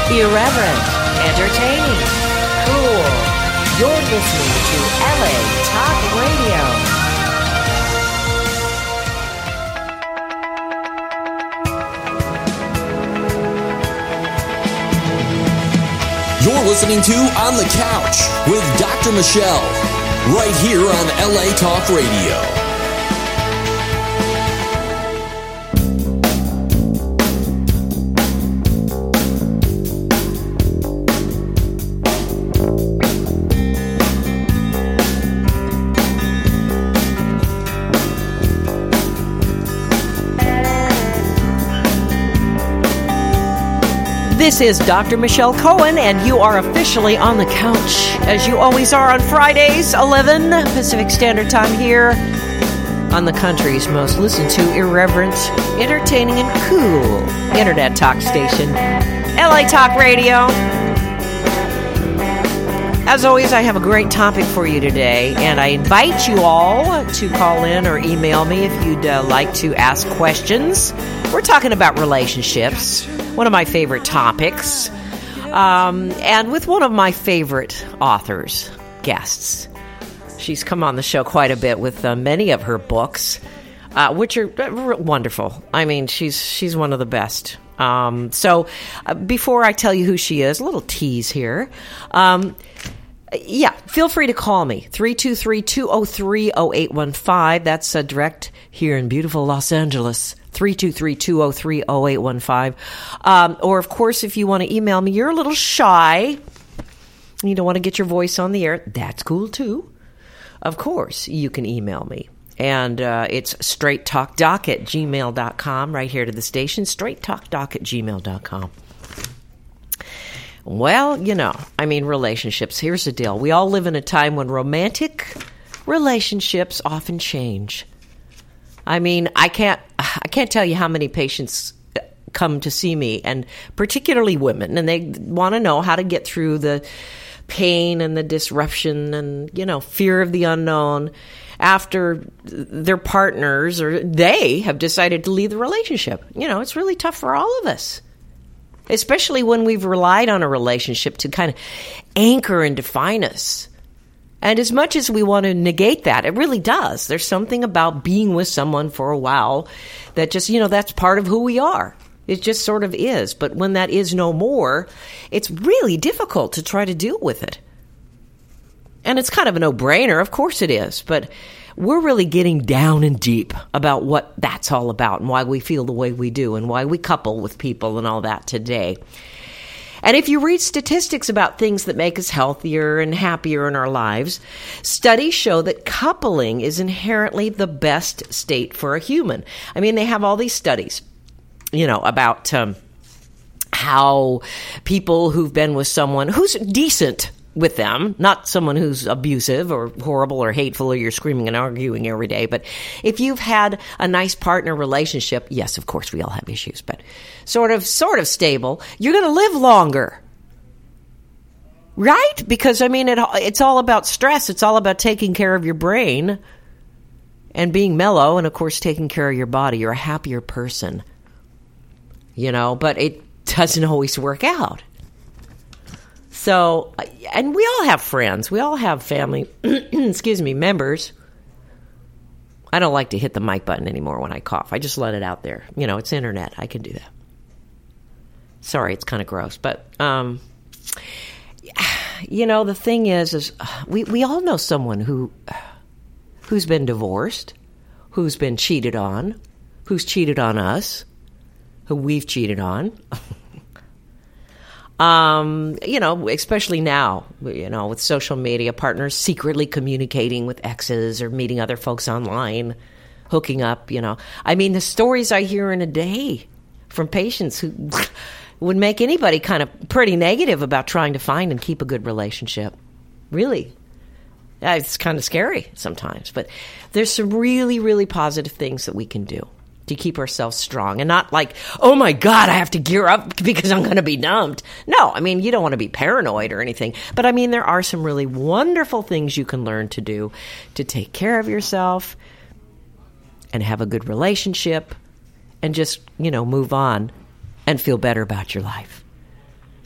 Irreverent, entertaining, cool. You're listening to LA Talk Radio. You're listening to On the Couch with Dr. Michelle, right here on LA Talk Radio. This is Dr. Michelle Cohen, and you are officially on the couch, as you always are on Fridays, 11 Pacific Standard Time here on the country's most listened to, irreverent, entertaining, and cool internet talk station, LA Talk Radio. As always, I have a great topic for you today, and I invite you all to call in or email me if you'd like to ask questions. We're talking about relationships, one of my favorite topics, and with one of my favorite authors, guests. She's come on the show quite a bit with many of her books, which are wonderful. I mean, she's one of the best. So before I tell you who she is, a little tease here. Feel free to call me, 323-203-0815. That's direct here in beautiful Los Angeles, 323-203-0815. Or, of course, if you want to email me, you're a little shy, you don't want to get your voice on the air, that's cool, too. Of course, you can email me. And it's straighttalkdoc@gmail.com, right here to the station, straighttalkdoc@gmail.com. Well, relationships. Here's the deal. We all live in a time when romantic relationships often change. I mean, I can't tell you how many patients come to see me, and particularly women, and they want to know how to get through the pain and the disruption and, fear of the unknown after their partners or they have decided to leave the relationship. It's really tough for all of us. Especially when we've relied on a relationship to kind of anchor and define us. And as much as we want to negate that, it really does. There's something about being with someone for a while that just, that's part of who we are. It just sort of is. But when that is no more, it's really difficult to try to deal with it. And it's kind of a no-brainer. Of course it is. But we're really getting down and deep about what that's all about and why we feel the way we do and why we couple with people and all that today. And if you read statistics about things that make us healthier and happier in our lives, studies show that coupling is inherently the best state for a human. I mean, they have all these studies, about how people who've been with someone who's decent with them, not someone who's abusive or horrible or hateful or you're screaming and arguing every day. But if you've had a nice partner relationship, yes, of course we all have issues, but sort of stable, you're going to live longer. Right? Because, it's all about stress. It's all about taking care of your brain and being mellow and, of course, taking care of your body. You're a happier person. But it doesn't always work out. So, and we all have friends. We all have family, members. I don't like to hit the mic button anymore when I cough. I just let it out there. It's internet. I can do that. Sorry, it's kind of gross. But, the thing is we all know someone who's been divorced, who's been cheated on, who's cheated on us, who we've cheated on. Especially now, with social media, partners secretly communicating with exes or meeting other folks online, hooking up, the stories I hear in a day from patients who would make anybody kind of pretty negative about trying to find and keep a good relationship. Really. It's kind of scary sometimes, but there's some really, really positive things that we can do to keep ourselves strong and not like, oh my God, I have to gear up because I'm going to be dumped. No, you don't want to be paranoid or anything. But there are some really wonderful things you can learn to do to take care of yourself and have a good relationship and just, move on and feel better about your life.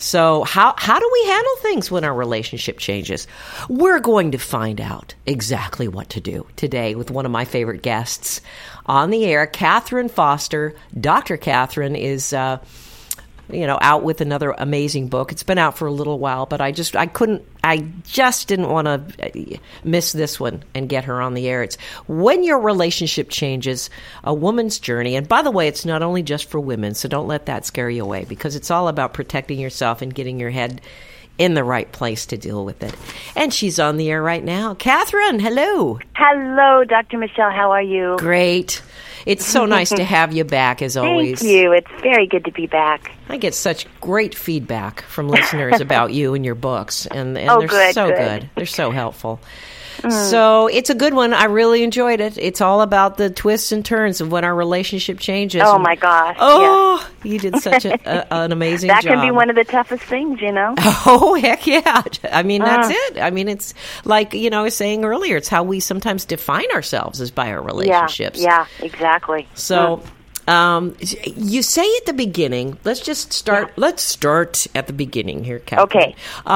So how do we handle things when our relationship changes? We're going to find out exactly what to do today with one of my favorite guests on the air, Catherine Foster. Dr. Catherine is out with another amazing book. It's been out for a little while, but I just didn't want to miss this one and get her on the air. It's When Your Relationship Changes, a Woman's Journey. And by the way, it's not only just for women, so don't let that scare you away, because it's all about protecting yourself and getting your head in the right place to deal with it. And she's on the air right now. Catherine, hello. Hello, Dr. Michelle. How are you? Great. It's so nice to have you back, as always. Thank you. It's very good to be back. I get such great feedback from listeners about you and your books, and they're good. They're so helpful. So it's a good one. I really enjoyed it. It's all about the twists and turns of when our relationship changes. Oh, my gosh. Oh, yeah. You did such an amazing job. That can be one of the toughest things, you know? Oh, heck yeah. I mean, that's it. I mean, it's like, I was saying earlier, it's how we sometimes define ourselves is by our relationships. Yeah, exactly. So... you say at the beginning, let's start at the beginning here, Catherine.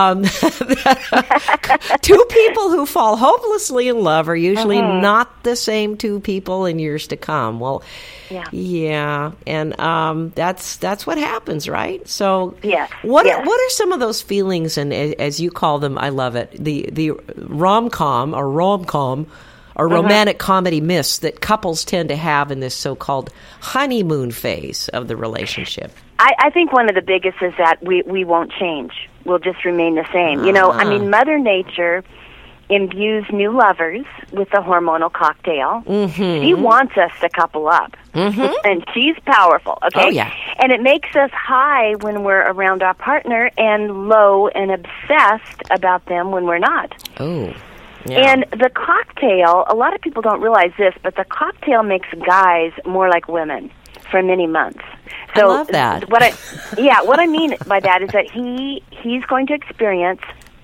Okay. Two people who fall hopelessly in love are usually not the same two people in years to come. Well, yeah. And that's what happens, right? So what are some of those feelings, and as you call them, I love it, the rom-com or romantic comedy myths that couples tend to have in this so-called honeymoon phase of the relationship? I think one of the biggest is that we won't change. We'll just remain the same. I mean, Mother Nature imbues new lovers with the hormonal cocktail. She wants us to couple up. And she's powerful, okay? Oh, yeah. And it makes us high when we're around our partner and low and obsessed about them when we're not. Oh. Yeah. And the cocktail, a lot of people don't realize this, but the cocktail makes guys more like women for many months. So I love that. What I mean by that is that he's going to experience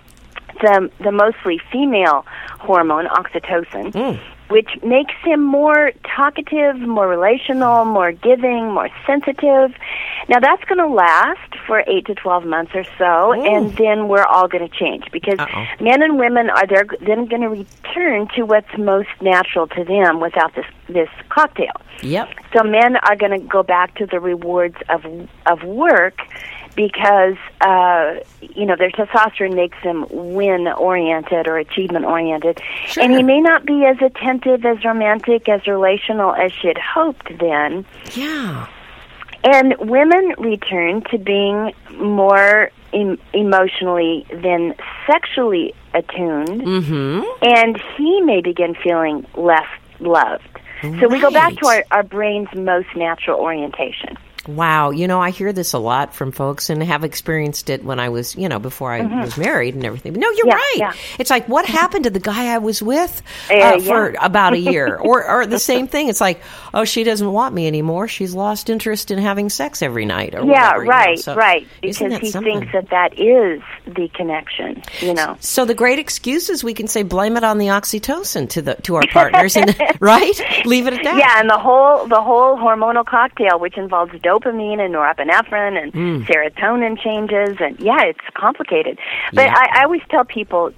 the mostly female hormone, oxytocin, which makes him more talkative, more relational, more giving, more sensitive. Now, that's going to last for 8 to 12 months or so, and then we're all going to change, because men and women are then going to return to what's most natural to them without this cocktail. Yep. So men are going to go back to the rewards of work, because their testosterone makes them win-oriented or achievement-oriented. Sure. And he may not be as attentive, as romantic, as relational as she'd hoped then. Yeah. And women return to being more emotionally than sexually attuned, and he may begin feeling less loved. So we go back to our brain's most natural orientation. Wow. I hear this a lot from folks, and have experienced it when I was, before I was married and everything. But no, you're right. Yeah. It's like, what happened to the guy I was with for about a year? Or the same thing. It's like, oh, she doesn't want me anymore. She's lost interest in having sex every night. Or whatever, right, So, right. Because he thinks that is the connection, So the great excuse is we can say, blame it on the oxytocin to our partners, and right? Leave it at that. Yeah, and the whole hormonal cocktail, which involves dopamine and norepinephrine and serotonin changes, and it's complicated. But I always tell people,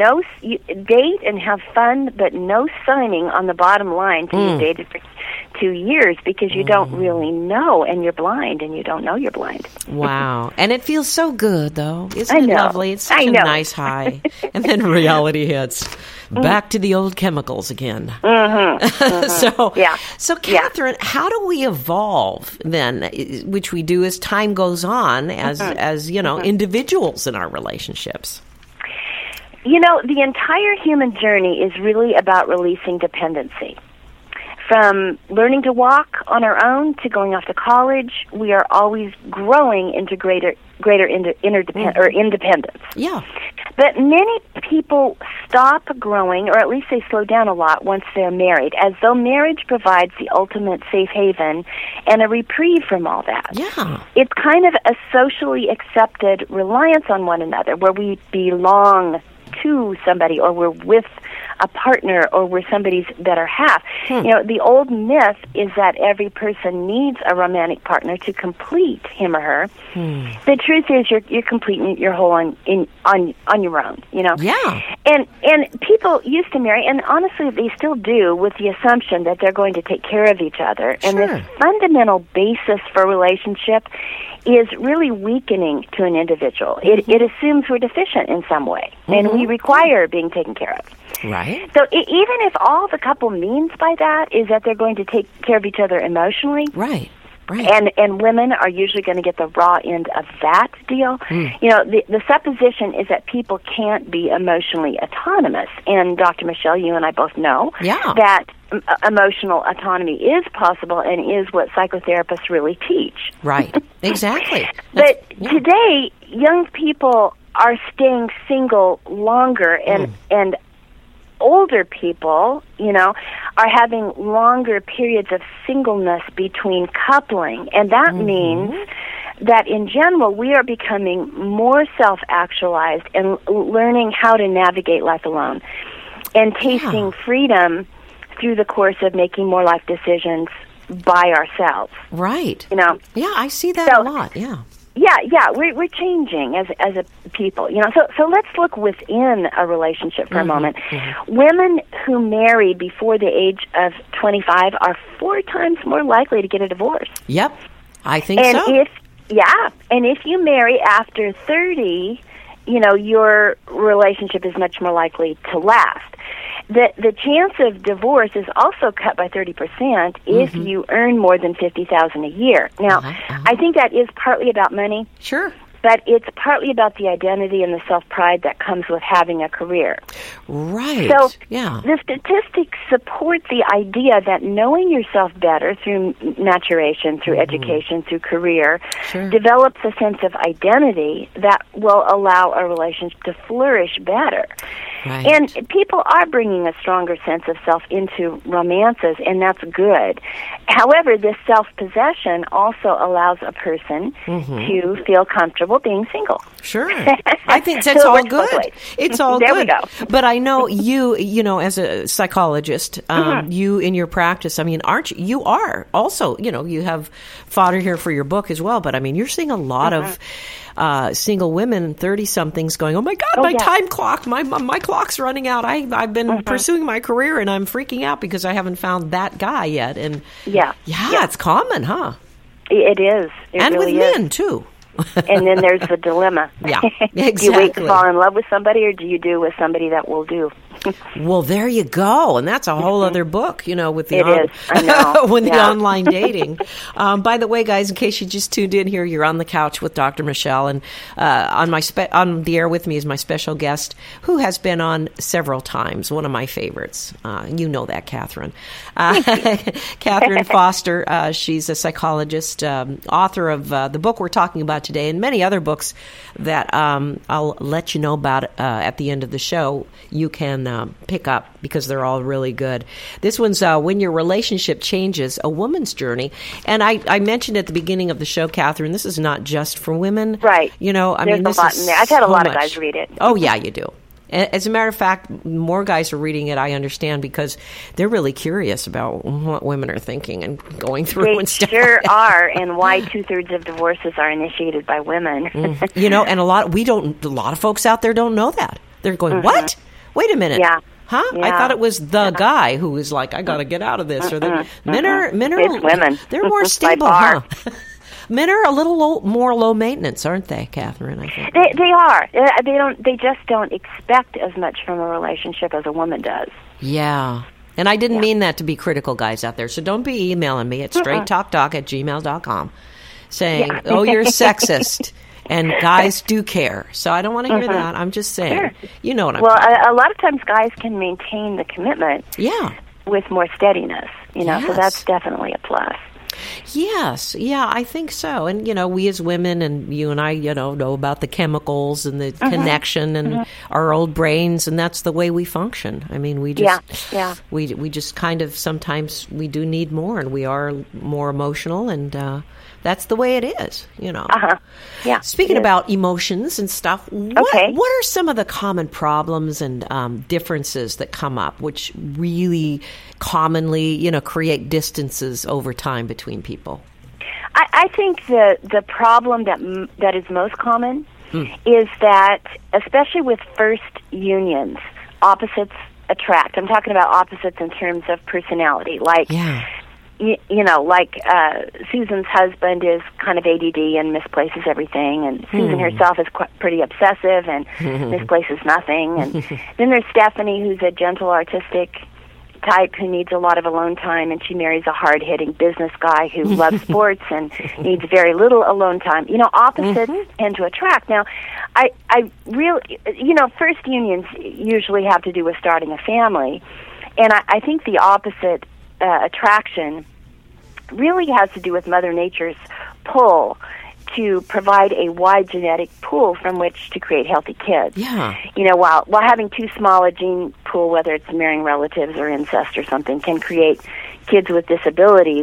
date and have fun, but no signing on the bottom line till you dated for 2 years, because you don't really know, and you're blind, and you don't know you're blind. Wow. And it feels so good, though. Isn't it lovely? It's such a nice high. And then reality hits. Back to the old chemicals again. So Catherine, how do we evolve then, which we do as time goes on, as individuals in our relationships? The entire human journey is really about releasing dependency. From learning to walk on our own to going off to college, we are always growing into greater independence. Yeah. But many people stop growing, or at least they slow down a lot once they're married, as though marriage provides the ultimate safe haven and a reprieve from all that. Yeah. It's kind of a socially accepted reliance on one another, where we belong to somebody, or we're with a partner, or we're somebody's better half. You know, the old myth is that every person needs a romantic partner to complete him or her. The truth is, you're completing your whole on your own. You know. Yeah. And people used to marry, and honestly, they still do, with the assumption that they're going to take care of each other. And this fundamental basis for relationship is really weakening to an individual. It assumes we're deficient in some way, and we require being taken care of. Right. So even if all the couple means by that is that they're going to take care of each other emotionally, Right. Right. and women are usually going to get the raw end of that deal. You know, the supposition is that people can't be emotionally autonomous. And Dr. Michelle, you and I both know that emotional autonomy is possible and is what psychotherapists really teach. Right. Exactly. But today, young people are staying single longer, and older people, you know, are having longer periods of singleness between coupling. And that means that in general, we are becoming more self-actualized and learning how to navigate life alone and tasting freedom through the course of making more life decisions by ourselves. Right. You know? Yeah, I see that a lot. Yeah. Yeah, we're changing as a people, you know. So let's look within a relationship for a moment. Women who marry before the age of 25 are 4 times more likely to get a divorce. Yep, I think and so. If you marry after 30, you know, your relationship is much more likely to last. The chance of divorce is also cut by 30% if you earn more than $50,000 a year. Now, I think that is partly about money. Sure. But it's partly about the identity and the self-pride that comes with having a career. Right. So yeah. The statistics support the idea that knowing yourself better through maturation, through education, through career, develops a sense of identity that will allow a relationship to flourish better. Right. And people are bringing a stronger sense of self into romances, and that's good. However, this self-possession also allows a person to feel comfortable being single. Sure. I think that's all good. It's all there good. There we go. But I know you know, as a psychologist, you in your practice, I mean, you are also, you know, you have fodder here for your book as well, but I mean, you're seeing a lot of single women, 30-somethings going, oh my God, my time clock, my clock's running out. I've been pursuing my career and I'm freaking out because I haven't found that guy yet. And yeah, it's common, huh? It is. And really with is. men, too. And then there's the dilemma. Yeah, exactly. Do you wait to fall in love with somebody, or do you do with somebody that will do? Well, there you go, and that's a whole other book, you know, with the I know. with the online dating. By the way, guys, in case you just tuned in here, you're on the couch with Dr. Michelle, and on the air with me is my special guest, who has been on several times. One of my favorites, you know that, Catherine. Catherine Foster. She's a psychologist, author of the book we're talking about today, and many other books that I'll let you know about at the end of the show. You can pick up because they're all really good. This one's When Your Relationship Changes, A Woman's Journey. And I mentioned at the beginning of the show, Catherine, this is not just for women. Right. You know, There's a lot in there. I've had a lot of guys read it. Oh, yeah, you do. As a matter of fact, more guys are reading it, I understand, because they're really curious about what women are thinking and going through and stuff. They sure are, and why 2/3 of divorces are initiated by women. You know, and a lot of folks out there don't know that. They're going, what? Wait a minute. Yeah. Huh? Yeah. I thought it was the guy who was like, I got to get out of this. Or men are it's women. They're more stable, huh? Men are a little more low maintenance, aren't they, Catherine? I think they are. They just don't expect as much from a relationship as a woman does. Yeah. And I didn't mean that to be critical, guys out there. So don't be emailing me at straighttalktalk@gmail.com saying, oh, you're sexist. And guys do care. So I don't want to hear that. I'm just saying. You know what I'm talking about. Well, a lot of times guys can maintain the commitment with more steadiness, you know, so that's definitely a plus. Yes. Yeah, I think so. And, you know, we as women and you and I, you know about the chemicals and the connection and our old brains, and that's the way we function. I mean, we just, we just kind of, sometimes we do need more, and we are more emotional, and That's the way it is, you know. Yeah. Speaking about emotions and stuff, what are some of the common problems and differences that come up, which really commonly, you know, create distances over time between people? I think the problem that is most common is that, especially with first unions, opposites attract. I'm talking about opposites in terms of personality, like. Yeah. You know, like Susan's husband is kind of ADD and misplaces everything, and Susan herself is pretty obsessive and misplaces nothing. And then there's Stephanie, who's a gentle, artistic type who needs a lot of alone time, and she marries a hard-hitting business guy who loves sports and needs very little alone time. You know, opposites tend to attract. Now, I really, you know, first unions usually have to do with starting a family, and I think the opposite attraction really has to do with Mother Nature's pull to provide a wide genetic pool from which to create healthy kids. Yeah. You know, while having too small a gene pool, whether it's marrying relatives or incest or something, can create kids with disabilities,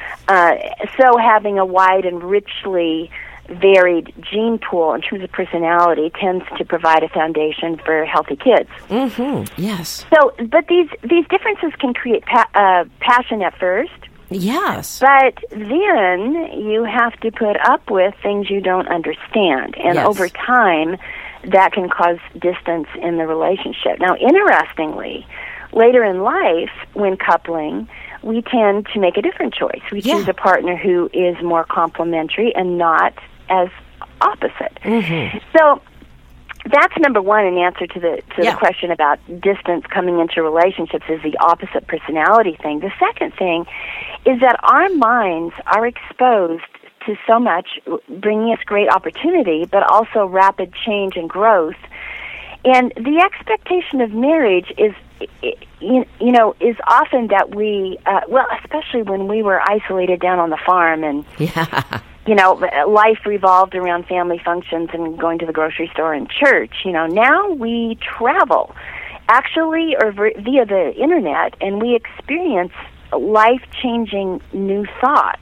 so having a wide and richly varied gene pool in terms of personality tends to provide a foundation for healthy kids. Yes. So, but these differences can create passion at first. Yes. But then you have to put up with things you don't understand. And over time, that can cause distance in the relationship. Now, interestingly, later in life, when coupling, we tend to make a different choice. We choose a partner who is more complementary and not as opposite. So that's number one in answer to the question about distance coming into relationships, is the opposite personality thing. The second thing is that our minds are exposed to so much, bringing us great opportunity, but also rapid change and growth. And the expectation of marriage is, you know, is often that we, especially when we were isolated down on the farm and, you know, life revolved around family functions and going to the grocery store and church. You know, now we travel, actually, or via the internet, and we experience life-changing new thoughts.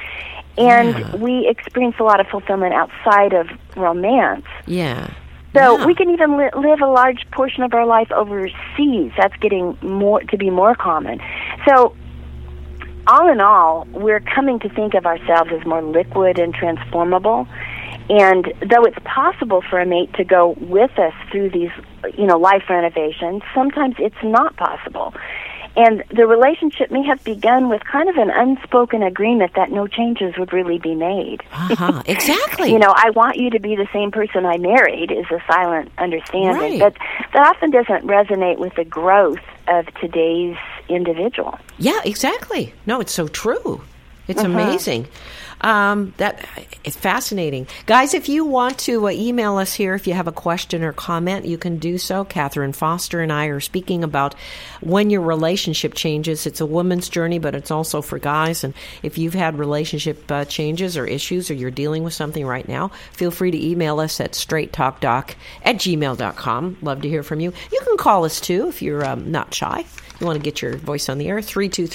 And we experience a lot of fulfillment outside of romance. Yeah. So we can even live a large portion of our life overseas. That's getting to be more common. So all in all, we're coming to think of ourselves as more liquid and transformable. And though it's possible for a mate to go with us through these, you know, life renovations, sometimes it's not possible. And the relationship may have begun with kind of an unspoken agreement that no changes would really be made. Exactly. You know, I want you to be the same person I married is a silent understanding. Right. But that often doesn't resonate with the growth of today's individual. Yeah, exactly. No, it's so true. It's amazing. That it's fascinating. Guys, if you want to email us here, if you have a question or comment, you can do so. Catherine Foster and I are speaking about when your relationship changes. It's a woman's journey, but it's also for guys. And if you've had relationship changes or issues, or you're dealing with something right now, feel free to email us at straighttalkdoc@gmail.com. Love to hear from you. You can call us, too, if you're not shy. You want to get your voice on the air,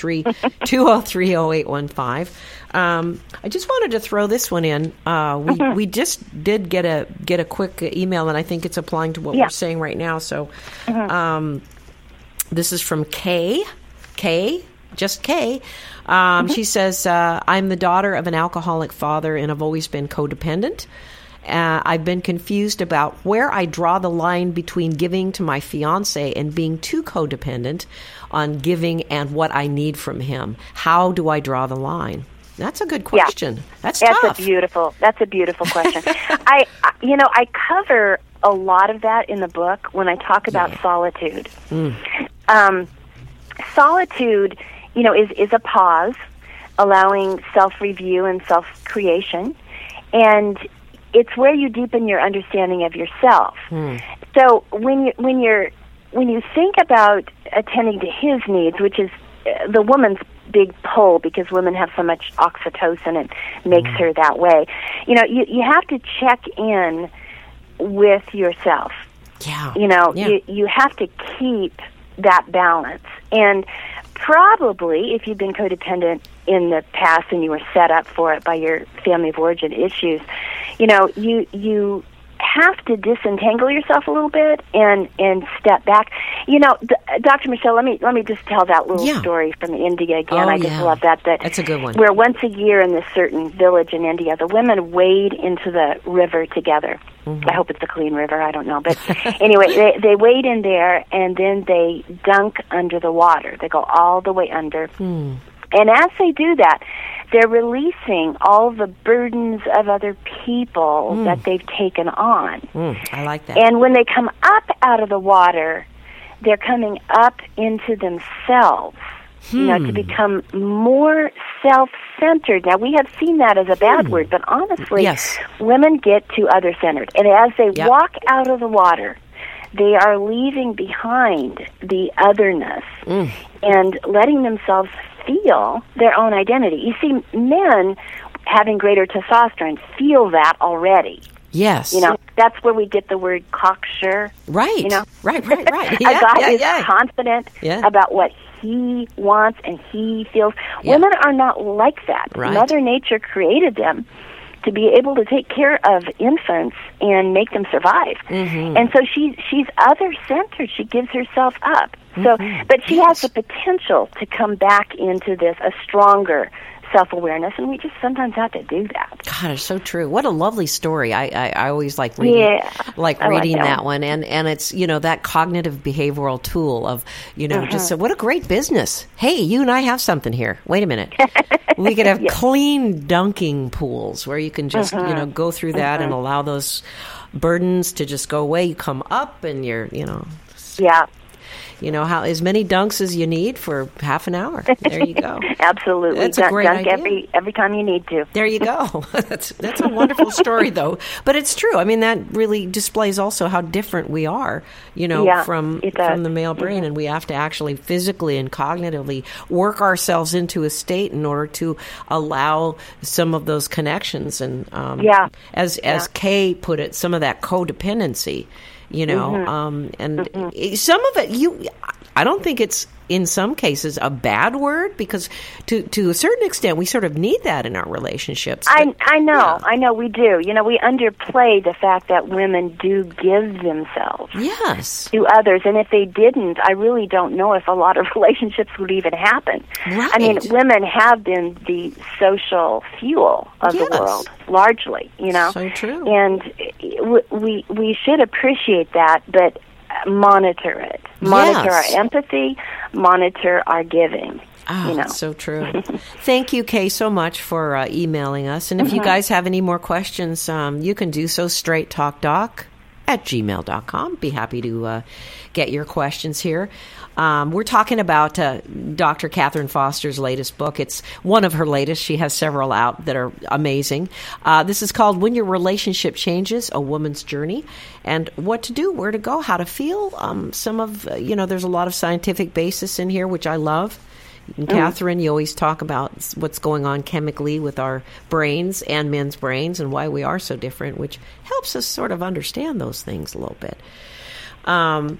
323-203-0815. I just wanted to throw this one in. We just did get a quick email, and I think it's applying to what we're saying right now. So this is from Kay, just Kay. She says, I'm the daughter of an alcoholic father, and I've always been codependent. I've been confused about where I draw the line between giving to my fiancé and being too codependent on giving and what I need from him. How do I draw the line? That's a good question. Yeah. That's tough. That's a beautiful question. I cover a lot of that in the book when I talk about solitude. Solitude, you know, is a pause, allowing self-review and self-creation, and it's where you deepen your understanding of yourself. So when you think about attending to his needs, which is the woman's big pull, because women have so much oxytocin, it makes her that way. You know, you have to check in with yourself. Yeah. You know, you have to keep that balance. And probably, if you've been codependent in the past and you were set up for it by your family of origin issues, you have to disentangle yourself a little bit and step back. Dr. Michelle, let me just tell that little story from India again. I just love that. That's a good one. Where once a year in this certain village in India, the women wade into the river together. Mm-hmm. I hope it's a clean river. I don't know. But anyway, they wade in there, and then they dunk under the water. They go all the way under. Mm. And as they do that, they're releasing all the burdens of other people that they've taken on. I like that. And when they come up out of the water, they're coming up into themselves, to become more self-centered. Now, we have seen that as a bad word, but honestly, women get too other-centered. And as they walk out of the water, they are leaving behind the otherness and letting themselves feel their own identity. You see, men having greater testosterone feel that already. Yes. That's where we get the word cocksure. Right. Right. A guy is confident about what he wants and he feels. Yeah. Women are not like that. Right. Mother Nature created them to be able to take care of infants and make them survive. Mm-hmm. And so she's other-centered. She gives herself up. So, but she has the potential to come back into this, a stronger self-awareness, and we just sometimes have to do that. God, it's so true. What a lovely story. I always like reading, reading that one. And it's, that cognitive behavioral tool of, just what a great business. Hey, you and I have something here. Wait a minute. We could have clean dunking pools where you can just, go through that and allow those burdens to just go away. You come up and you're, Yeah. How as many dunks as you need for half an hour. There you go. Absolutely. That's a great dunk idea. every time you need to. There you go. That's a wonderful story, though. But it's true. I mean, that really displays also how different we are, from the male brain, and we have to actually physically and cognitively work ourselves into a state in order to allow some of those connections. And as Kay put it, some of that codependency. And some of it, I don't think it's in some cases a bad word, because to a certain extent we sort of need that in our relationships. I know we do. We underplay the fact that women do give themselves to others, and if they didn't, I really don't know if a lot of relationships would even happen. Right. I mean, women have been the social fuel of the world, largely, So true. And we should appreciate that, but monitor it. Monitor our empathy, monitor our giving. Oh, so true. Thank you, Kay, so much for emailing us. And if you guys have any more questions, you can do so, straighttalkdoc@gmail.com. Be happy to get your questions here. We're talking about Dr. Catherine Foster's latest book. It's one of her latest. She has several out that are amazing. This is called When Your Relationship Changes, A Woman's Journey, and what to do, where to go, how to feel. Some of, there's a lot of scientific basis in here, which I love. And Catherine, you always talk about what's going on chemically with our brains and men's brains and why we are so different, which helps us sort of understand those things a little bit. And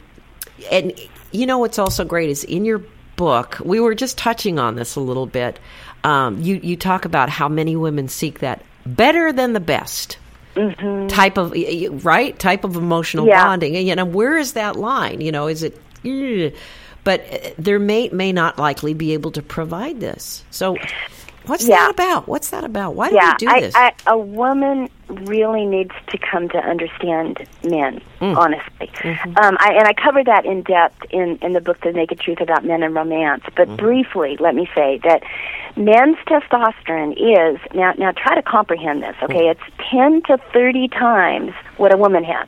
what's also great is in your book, we were just touching on this a little bit. You talk about how many women seek that better than the best type of emotional bonding. Where is that line? Is it? But there may not likely be able to provide this. So what's that about? Why do we do this? A woman really needs to come to understand men, honestly. And I cover that in depth in the book, The Naked Truth About Men and Romance. But briefly, let me say that men's testosterone is, now try to comprehend this, okay? It's 10 to 30 times what a woman has.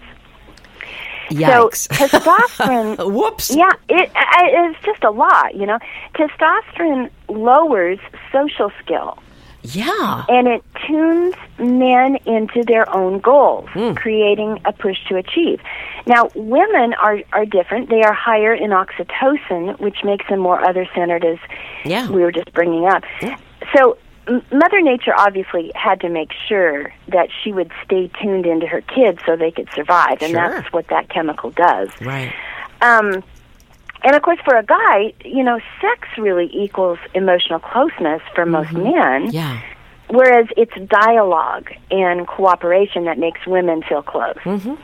Yikes. So testosterone... Whoops. Yeah, it's just a lot, Testosterone lowers social skill. Yeah. And it tunes men into their own goals, creating a push to achieve. Now, women are different. They are higher in oxytocin, which makes them more other-centered, as we were just bringing up. Yeah. So Mother Nature obviously had to make sure that she would stay tuned into her kids so they could survive, and that's what that chemical does. Right. And of course, for a guy, sex really equals emotional closeness for most men. Yeah. Whereas it's dialogue and cooperation that makes women feel close.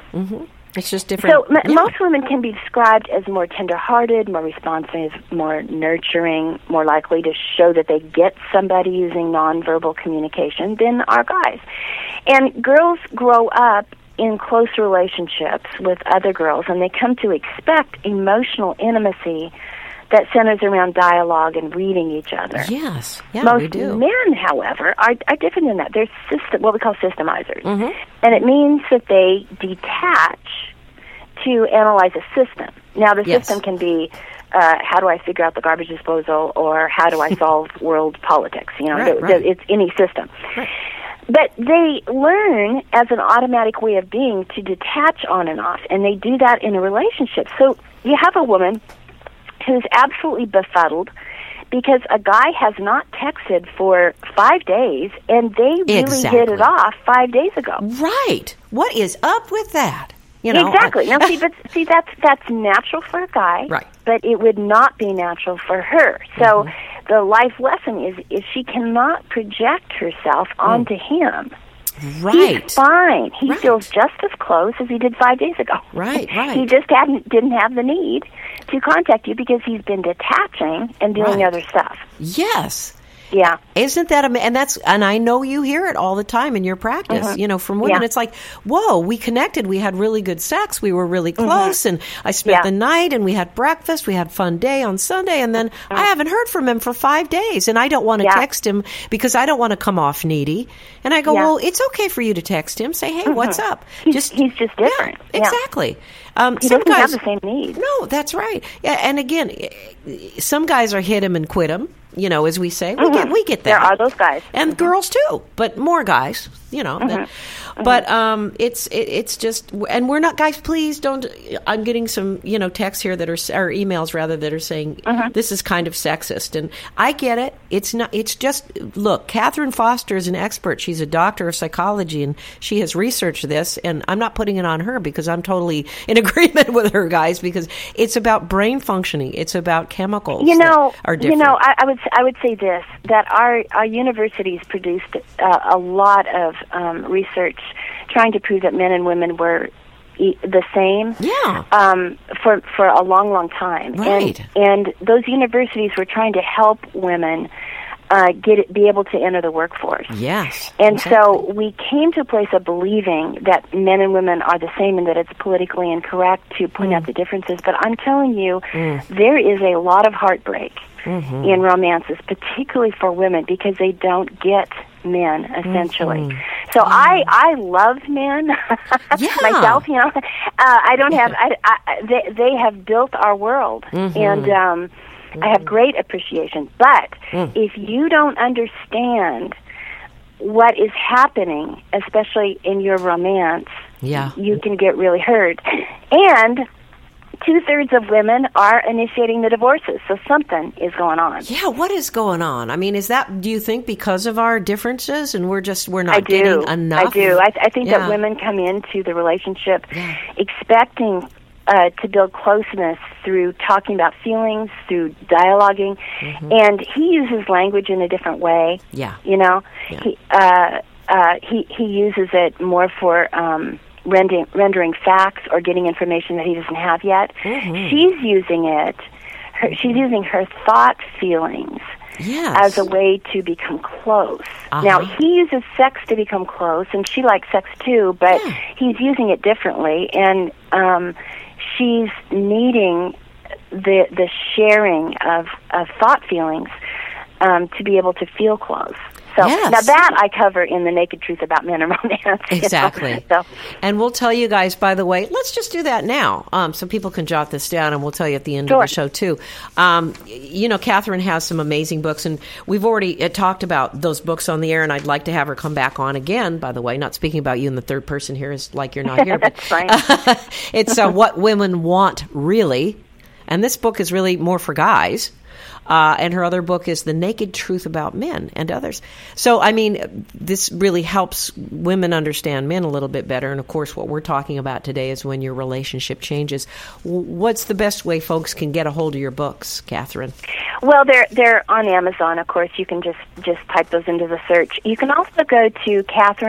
It's just different. So most women can be described as more tender-hearted, more responsive, more nurturing, more likely to show that they get somebody using nonverbal communication than are guys. And girls grow up in close relationships with other girls, and they come to expect emotional intimacy that centers around dialogue and reading each other. Yes, yeah, Most we do. men, however, are different than that. They're what we call systemizers. And it means that they detach to analyze a system. Now, the system can be, how do I figure out the garbage disposal, or how do I solve world politics? It's any system. Right. But they learn as an automatic way of being to detach on and off, and they do that in a relationship. So you have a woman who's absolutely befuddled because a guy has not texted for 5 days, and they really hit it off 5 days ago. Right. What is up with that? Exactly. Now, see, that's natural for a guy, right? But it would not be natural for her. So the life lesson is she cannot project herself onto him. Right. He's fine. He feels just as close as he did 5 days ago. Right. He just didn't have the need to contact you because he's been detaching and doing other stuff. Yes. Yeah. Isn't that and I know you hear it all the time in your practice, from women. It's like, whoa, we connected, we had really good sex, we were really close, and I spent the night, and we had breakfast, we had a fun day on Sunday, and then I haven't heard from him for 5 days, and I don't want to text him because I don't want to come off needy. And I go, well, it's okay for you to text him, say, hey, what's up? He's just different. Yeah, exactly. He doesn't have the same needs. No, that's right. Yeah, and again, some guys are hit him and quit him, as we say. We get that. There are those guys. And girls too, but more guys, But it's just, and we're not, guys, please don't, I'm getting some, texts here that are, or emails rather, that are saying this is kind of sexist. And I get it. It's not, it's just, look, Catherine Foster is an expert. She's a doctor of psychology, and she has researched this, and I'm not putting it on her because I'm totally in agreement with her, guys, because it's about brain functioning. It's about chemicals that are different. I would say this, that our universities produced a lot of research trying to prove that men and women were the same. Yeah. For a long time. Right. And those universities were trying to help women be able to enter the workforce. Yes. And so we came to a place of believing that men and women are the same and that it's politically incorrect to point out the differences. But I'm telling you, there is a lot of heartbreak in romances, particularly for women, because they don't get men, essentially. So I love men myself. I don't have. They have built our world, and I have great appreciation. But if you don't understand what is happening, especially in your romance, you can get really hurt. And 2/3 of women are initiating the divorces, so something is going on. Yeah, what is going on? I mean, is that, do you think, because of our differences, and we're not getting enough? I do. I think that women come into the relationship expecting to build closeness through talking about feelings, through dialoguing, and he uses language in a different way. Yeah. He uses it more for rendering facts or getting information that he doesn't have yet. She's using it. She's using her thought feelings as a way to become close. Now, he uses sex to become close, and she likes sex too, but he's using it differently, and she's needing the sharing of thought feelings to be able to feel close. So now that I cover in The Naked Truth About Men and Romance. Exactly. So. And we'll tell you guys, by the way, let's just do that now so people can jot this down, and we'll tell you at the end of the show, too. Catherine has some amazing books, and we've already talked about those books on the air, and I'd like to have her come back on again, by the way. Not speaking about you in the third person here is like you're not here. But That's fine. It's What Women Want, Really. And this book is really more for guys. And her other book is The Naked Truth About Men and Others. So, I mean, this really helps women understand men a little bit better. And, of course, what we're talking about today is when your relationship changes. What's the best way folks can get a hold of your books, Catherine? Well, they're on Amazon, of course. You can just type those into the search. You can also go to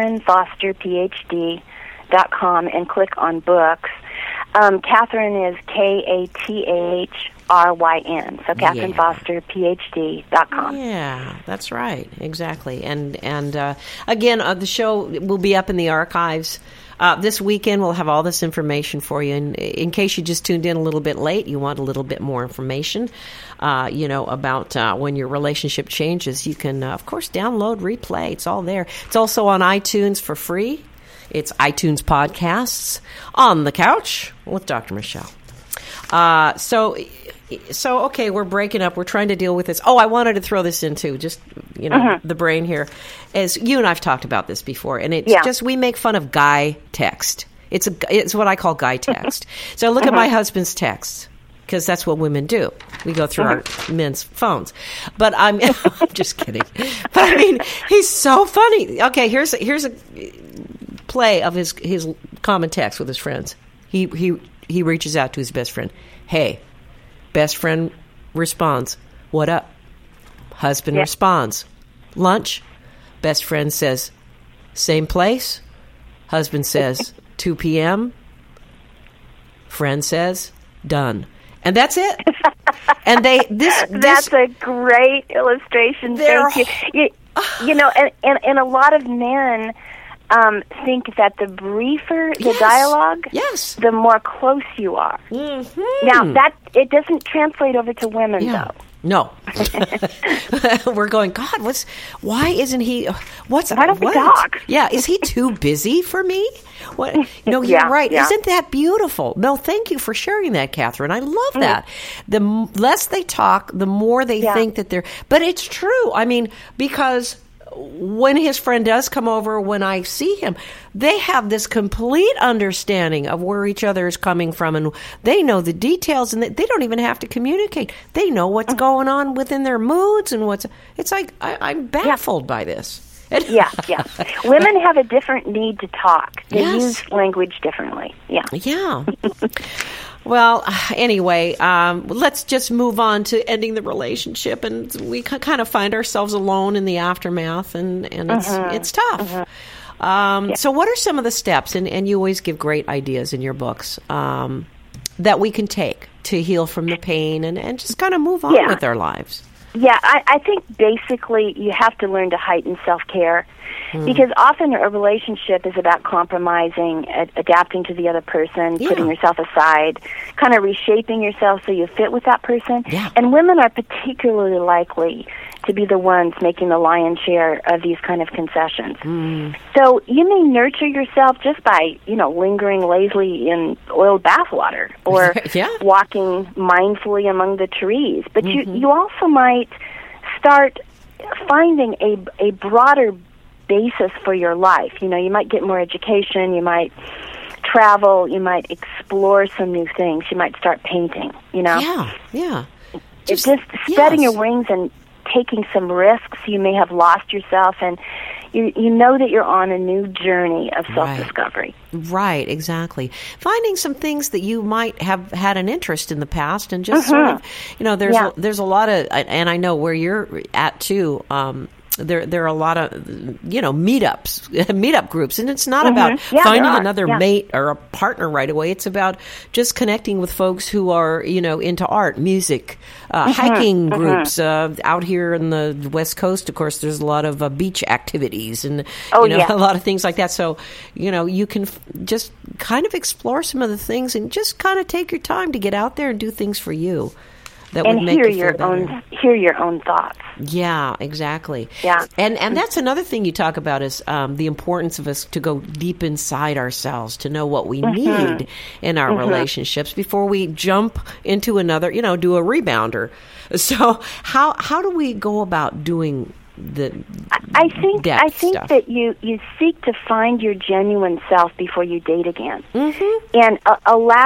CatherineFosterPhD.com and click on books. Catherine is KATHRYN, so CatherineFosterPhD.com. Yeah, that's right, exactly. And again, the show will be up in the archives. This weekend, we'll have all this information for you. And in case you just tuned in a little bit late, you want a little bit more information, about when your relationship changes, you can, of course, download, replay. It's all there. It's also on iTunes for free. It's iTunes Podcasts, On the Couch with Dr. Michelle. So okay, we're breaking up. We're trying to deal with this. Oh, I wanted to throw this in too, just, the brain here. As you and I've talked about this before, and it's just, we make fun of guy text. It's what I call guy text. So I look at my husband's texts, because that's what women do. We go through our men's phones. But I'm just kidding. But I mean, he's so funny. Okay, here's a play of his common text with his friends. He reaches out to his best friend. Hey. Best friend responds, what up? Husband responds, lunch. Best friend says, same place. Husband says, 2 p.m. Friend says, done. And that's it. And that's a great illustration. Thank you. And a lot of men think that the briefer the dialogue, the more close you are. Mm-hmm. Now, that it doesn't translate over to women, though. No. We're going, God, why isn't he, why don't we talk? Yeah, is he too busy for me? What? No, you're right. Yeah. Isn't that beautiful? No, thank you for sharing that, Catherine. I love that. The less they talk, the more they think that they're, but it's true. I mean, because when his friend does come over, when I see him, they have this complete understanding of where each other is coming from, and they know the details, and they don't even have to communicate. They know what's going on within their moods and it's like, I'm baffled by this. Yeah. Women have a different need to talk. They use language differently. Yeah. Well, anyway, let's just move on to ending the relationship, and we kind of find ourselves alone in the aftermath, and it's tough. So what are some of the steps, and you always give great ideas in your books, that we can take to heal from the pain and just kind of move on with our lives? Yeah, I think basically you have to learn to heighten self-care, because often a relationship is about compromising, adapting to the other person, putting yourself aside, kind of reshaping yourself so you fit with that person. Yeah. And women are particularly likely to be the ones making the lion's share of these kind of concessions. So you may nurture yourself just by, lingering lazily in oiled bathwater or walking mindfully among the trees. But you also might start finding a broader basis for your life. You might get more education, you might travel, you might explore some new things, you might start painting, Just spreading your wings and taking some risks. You may have lost yourself, and you know that you're on a new journey of self-discovery. Right, exactly. Finding some things that you might have had an interest in the past, and just sort of, there's a lot of, and I know where you're at too, there are a lot of, meetup groups, and it's not about finding another mate or a partner right away. It's about just connecting with folks who are, into art, music, hiking groups. Out here in the West Coast, of course, there's a lot of beach activities and, a lot of things like that. So, you can just kind of explore some of the things and just kind of take your time to get out there and do things for you. That would make you feel better. Hear your own thoughts. Yeah, exactly. Yeah, and that's another thing you talk about is the importance of us to go deep inside ourselves to know what we need in our relationships before we jump into another, do a rebounder. So how do we go about doing the I think stuff? that you seek to find your genuine self before you date again, and allow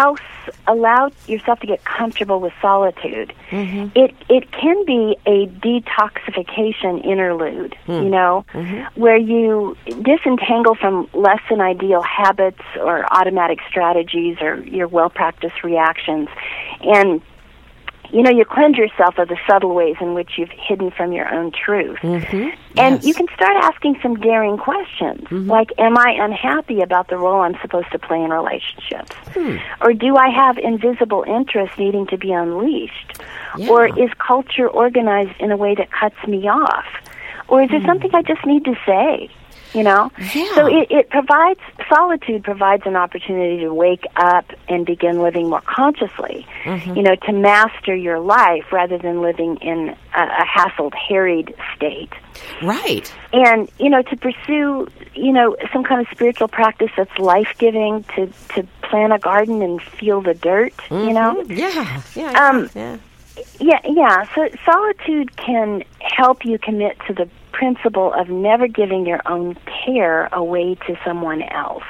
allow yourself to get comfortable with solitude. It can be a detoxification interlude, you know, where you disentangle from less than ideal habits or automatic strategies or your well-practiced reactions. And you know, you cleanse yourself of the subtle ways in which you've hidden from your own truth. And you can start asking some daring questions, like, am I unhappy about the role I'm supposed to play in relationships? Or do I have invisible interests needing to be unleashed? Or is culture organized in a way that cuts me off? Or is there something I just need to say? You know? So it provides, solitude provides an opportunity to wake up and begin living more consciously, you know, to master your life rather than living in a hassled, harried state. Right. And, you know, to pursue, you know, some kind of spiritual practice that's life-giving, to plant a garden and feel the dirt, you know? So solitude can help you commit to the principle of never giving your own care away to someone else,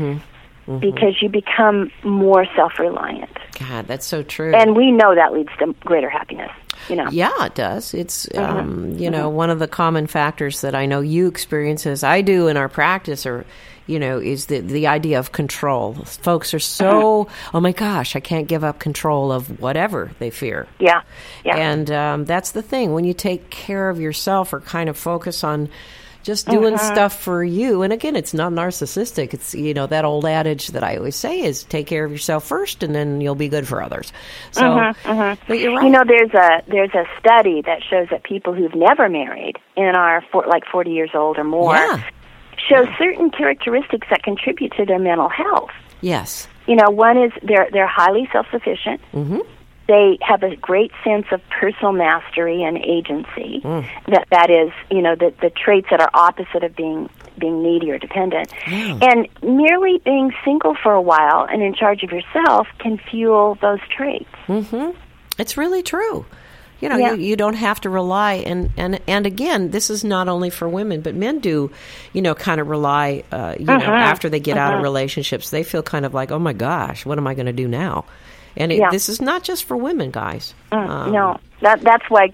because you become more self-reliant. God, that's so true. And we know that leads to greater happiness. You know. Yeah, it does. It's you know, one of the common factors that I know you experience, as I do in our practice, or you know, is the idea of control. Folks are so, oh my gosh, I can't give up control of whatever they fear. Yeah. And that's the thing. When you take care of yourself or kind of focus on just doing stuff for you, and again, it's not narcissistic. It's, you know, that old adage that I always say is take care of yourself first, and then you'll be good for others. So, but you're right. You know, there's a study that shows that people who've never married and are 40 years old or more show certain characteristics that contribute to their mental health. Yes. You know, one is they're highly self-sufficient. They have a great sense of personal mastery and agency. That is, you know, the traits that are opposite of being needy or dependent. And merely being single for a while and in charge of yourself can fuel those traits. It's really true. You know, you don't have to rely, and again, this is not only for women, but men do, you know, kind of rely, you know, after they get out of relationships, they feel kind of like, oh my gosh, what am I going to do now? And this is not just for women, guys. No, that's why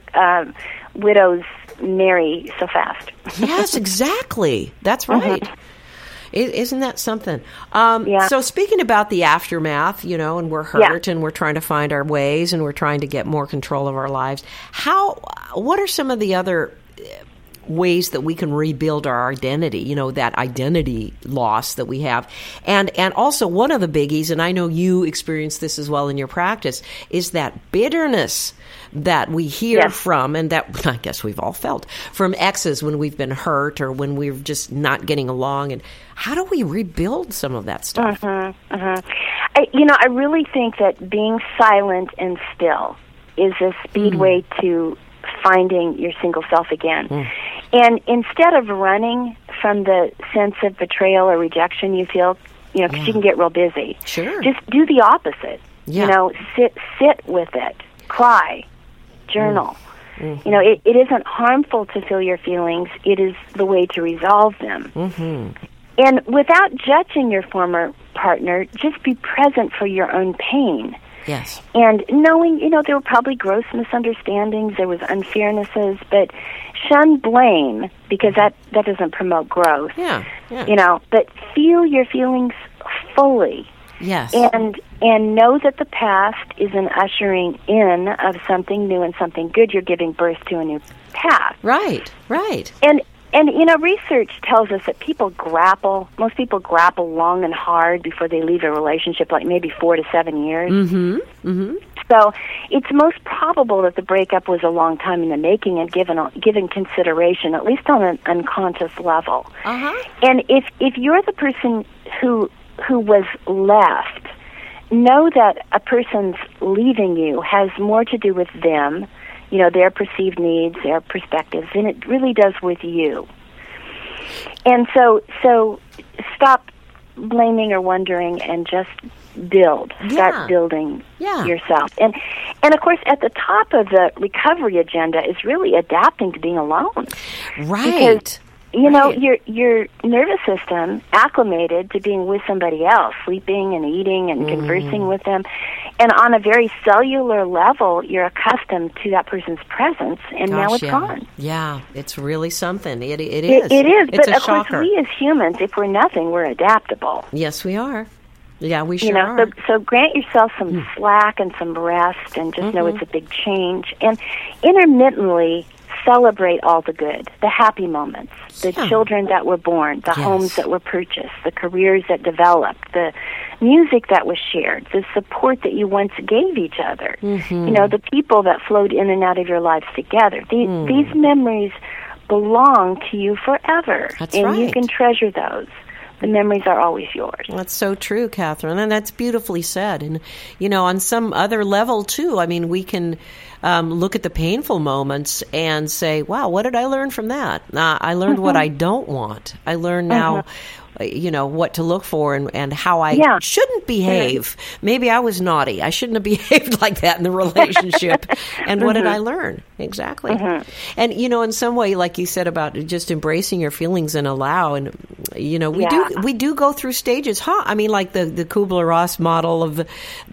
widows marry so fast. Yes, exactly. That's right. Isn't that something? So speaking about the aftermath, you know, and we're hurt and we're trying to find our ways and we're trying to get more control of our lives. What are some of the other ways that we can rebuild our identity, you know, that identity loss that we have? And also one of the biggies, and I know you experience this as well in your practice, is that bitterness that we hear from, and that I guess we've all felt, from exes when we've been hurt or when we're just not getting along. And how do we rebuild some of that stuff? I really think that being silent and still is a speedway to finding your single self again. And instead of running from the sense of betrayal or rejection you feel, you know, because you can get real busy. Just do the opposite. You know, sit with it, cry, journal. You know, it isn't harmful to feel your feelings. It is the way to resolve them. And without judging your former partner, just be present for your own pain. Yes. And knowing, you know, there were probably gross misunderstandings, there was unfairnesses, but shun blame, because that doesn't promote growth. You know, but feel your feelings fully. Yes. And know that the past is an ushering in of something new and something good. You're giving birth to a new path. Right. And, you know, research tells us that most people grapple long and hard before they leave a relationship, like maybe 4 to 7 years. So it's most probable that the breakup was a long time in the making and given consideration, at least on an unconscious level. And if you're the person who was left, know that a person's leaving you has more to do with them, you know, their perceived needs, their perspectives, than it really does with you. And so stop blaming or wondering and just start building yourself. And of course, at the top of the recovery agenda is really adapting to being alone. Right. You know, your nervous system acclimated to being with somebody else, sleeping and eating and conversing with them. And on a very cellular level, you're accustomed to that person's presence, and now it's gone. Yeah, it's really something. It is. It is, it's but of course, we as humans, if we're nothing, we're adaptable. Yes, we are. Yeah, we sure are. So grant yourself some slack and some rest, and just know it's a big change. And intermittently celebrate all the good, the happy moments, the children that were born, the homes that were purchased, the careers that developed, the music that was shared, the support that you once gave each other, you know, the people that flowed in and out of your lives together. These memories belong to you forever. That's and right. You can treasure those. The memories are always yours. That's so true, Catherine, and that's beautifully said. And, you know, on some other level, too, I mean, we can look at the painful moments and say, wow, what did I learn from that? I learned what I don't want. I learned now, you know, what to look for and how I shouldn't behave. Maybe I was naughty. I shouldn't have behaved like that in the relationship. And what did I learn? Exactly. And, you know, in some way, like you said about just embracing your feelings and allow, and, you know, we do go through stages, I mean, like the Kubler-Ross model of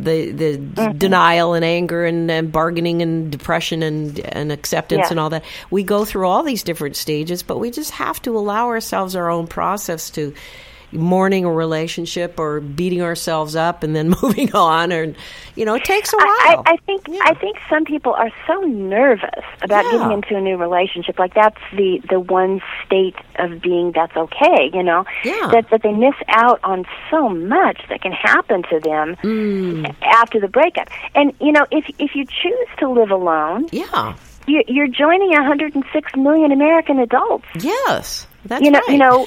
the denial and anger and bargaining and depression and acceptance and all that. We go through all these different stages, but we just have to allow ourselves our own process to mourning a relationship or beating ourselves up and then moving on, or, you know, it takes a while. I think some people are so nervous about getting into a new relationship, like that's the one state of being that's okay, you know, that they miss out on so much that can happen to them after the breakup. And, you know, if you choose to live alone, you're joining 106 million American adults. Yes. That's right. You know,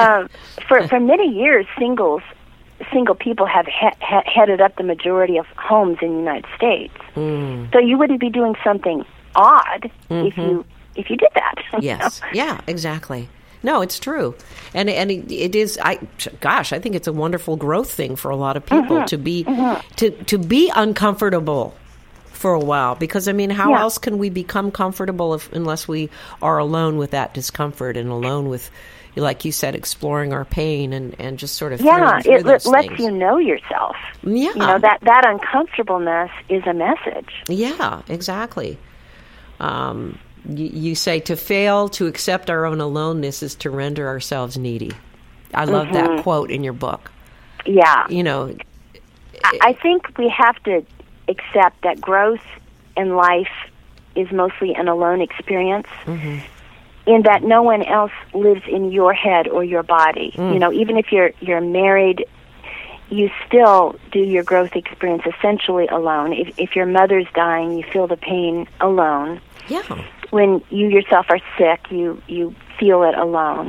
for many years, single people have headed up the majority of homes in the United States. So you wouldn't be doing something odd if you did that. Yes. Yeah. Exactly. No, it's true, and it is. I think it's a wonderful growth thing for a lot of people to be to be uncomfortable for a while, because I mean, how else can we become comfortable unless we are alone with that discomfort and alone with, like you said, exploring our pain and just sort of through it those lets things. You know yourself. Yeah, you know that uncomfortableness is a message. Yeah, exactly. You say to fail to accept our own aloneness is to render ourselves needy. I love that quote in your book. Yeah, you know, I think we have to accept that growth in life is mostly an alone experience, in that no one else lives in your head or your body. You know, even if you're married, you still do your growth experience essentially alone. If your mother's dying, you feel the pain alone. Yeah. When you yourself are sick, you feel it alone.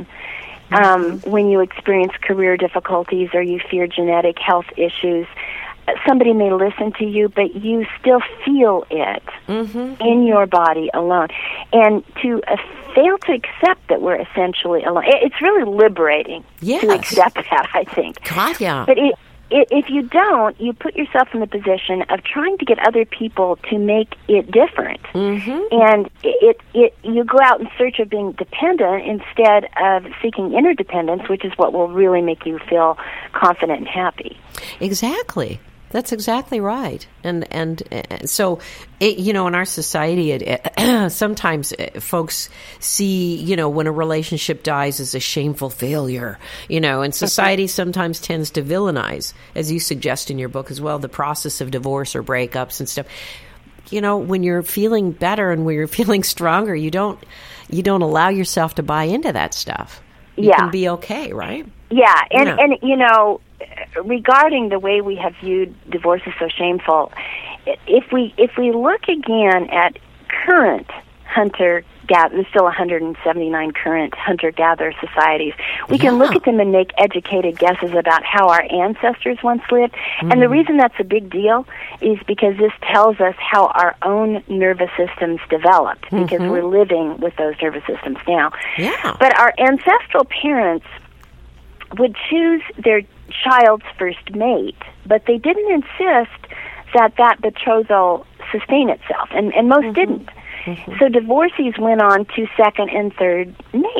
When you experience career difficulties or you fear genetic health issues, somebody may listen to you, but you still feel it in your body alone. And to fail to accept that we're essentially alone, it's really liberating to accept that, I think. God, yeah. But if you don't, you put yourself in the position of trying to get other people to make it different. And you go out in search of being dependent instead of seeking interdependence, which is what will really make you feel confident and happy. Exactly. That's exactly right. And so, you know, in our society, sometimes folks see, you know, when a relationship dies as a shameful failure, you know, and society sometimes tends to villainize, as you suggest in your book as well, the process of divorce or breakups and stuff. You know, when you're feeling better and when you're feeling stronger, you don't allow yourself to buy into that stuff. You can be okay, right? Yeah, and you know, regarding the way we have viewed divorce as so shameful, if we look again at current hunter-gatherer, there's still 179 current hunter-gatherer societies, we can look at them and make educated guesses about how our ancestors once lived. And the reason that's a big deal is because this tells us how our own nervous systems developed, because we're living with those nervous systems now. Yeah. But our ancestral parents would choose their child's first mate, but they didn't insist that betrothal sustain itself, and most didn't. So divorcees went on to second and third mates.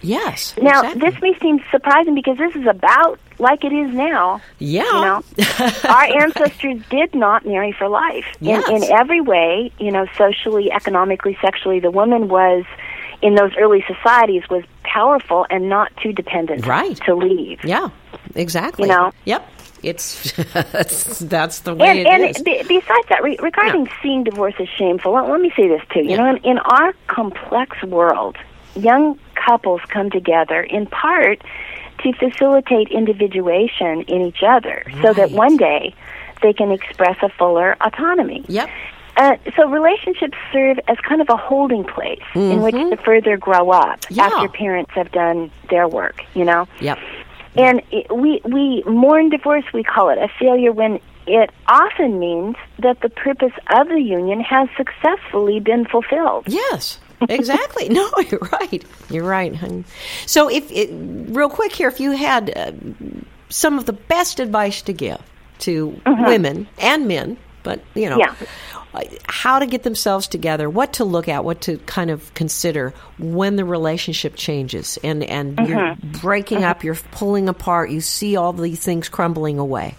Yes. Now, exactly. this may seem surprising because this is about like it is now. Yeah. You know, our ancestors did not marry for life. Yes. In every way, you know, socially, economically, sexually, the woman was, in those early societies, was powerful and not too dependent to leave. Yeah, exactly. You know? Yep. It's that's the way and it is. Besides that, regarding seeing divorce as shameful, let me say this too. You know, in our complex world, young couples come together in part to facilitate individuation in each other, so that one day they can express a fuller autonomy. Yep. So relationships serve as kind of a holding place in which to further grow up after parents have done their work. You know. Yep. And we mourn divorce, we call it a failure, when it often means that the purpose of the union has successfully been fulfilled. Yes, exactly. No, you're right. You're right, honey. So real quick here, if you had some of the best advice to give to women and men, but, you know, how to get themselves together, what to look at, what to kind of consider when the relationship changes and you're breaking up, you're pulling apart, you see all these things crumbling away.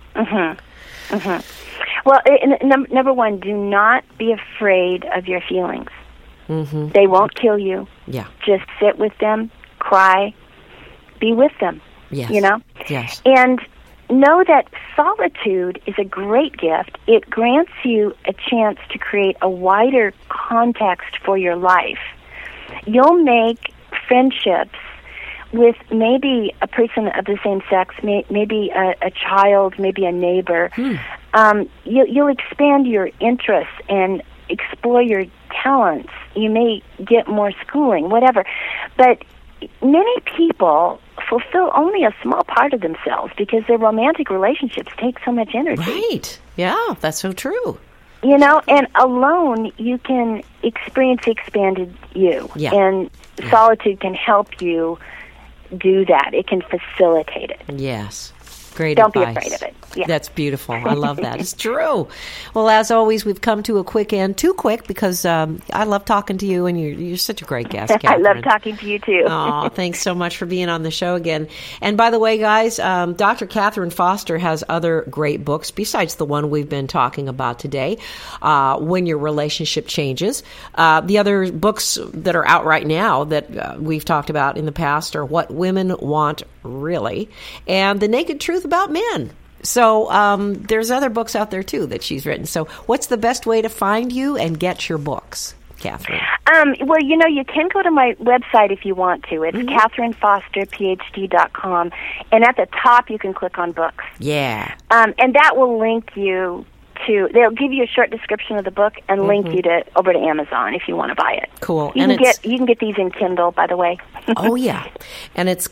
Well, number one, do not be afraid of your feelings. They won't kill you. Yeah. Just sit with them, cry, be with them. Yes. You know? Yes. And know that solitude is a great gift. It grants you a chance to create a wider context for your life. You'll make friendships with maybe a person of the same sex, maybe a child, maybe a neighbor. You'll expand your interests and explore your talents. You may get more schooling, whatever. But many people fulfill only a small part of themselves because their romantic relationships take so much energy. Right. Yeah, that's so true. You know, and alone you can experience the expanded you. Yeah. And solitude can help you do that. It can facilitate it. Yes. Great Don't advice. be afraid of it. Yeah. That's beautiful. I love that. It's true. Well, as always, we've come to a quick end. Too quick because I love talking to you, and you're such a great guest, Catherine. I love talking to you, too. Oh, thanks so much for being on the show again. And by the way, guys, Dr. Catherine Foster has other great books besides the one we've been talking about today, When Your Relationship Changes. The other books that are out right now that we've talked about in the past are What Women Want Really and The Naked Truth About Men. So there's other books out there, too, that she's written. So what's the best way to find you and get your books, Catherine? Well, you know, you can go to my website if you want to. It's CatherineFosterPhD.com. And at the top, you can click on books. Yeah. And that will link you to, they'll give you a short description of the book and link you over to Amazon if you want to buy it. Cool. You can get these in Kindle, by the way. Oh, yeah. And it's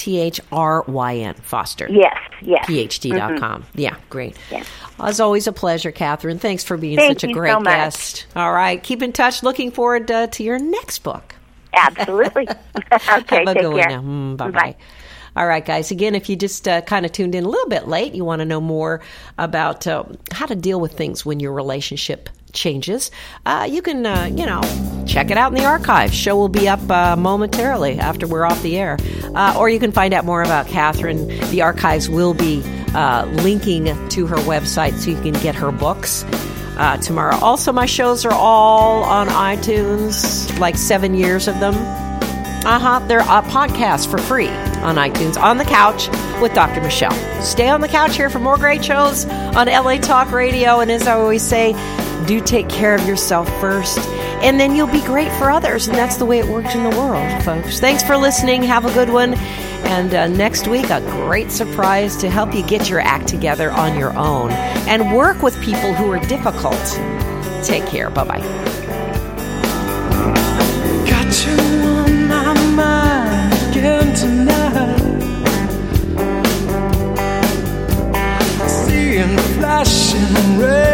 Kathryn, Foster. Yes. PhD.com. Yeah, great. Yeah. As always, a pleasure, Catherine. Thanks for being such a great guest. All right. Keep in touch. Looking forward to your next book. Absolutely. Okay, Have a take good care. one now. Bye-bye. Bye. All right, guys. Again, if you just kind of tuned in a little bit late, you want to know more about how to deal with things when your relationship changes, you can, check it out in the archives. Show will be up momentarily after we're off the air. Or you can find out more about Catherine. The archives will be linking to her website so you can get her books tomorrow. Also, my shows are all on iTunes, like 7 years of them. They're a podcast for free on iTunes, On the Couch with Dr. Michelle. Stay on the couch here for more great shows on LA Talk Radio. And as I always say, do take care of yourself first, and then you'll be great for others. And that's the way it works in the world, folks. Thanks for listening. Have a good one. And next week, a great surprise to help you get your act together on your own and work with people who are difficult. Take care. Bye-bye. Got you on my mind again tonight. Seeing flashing red.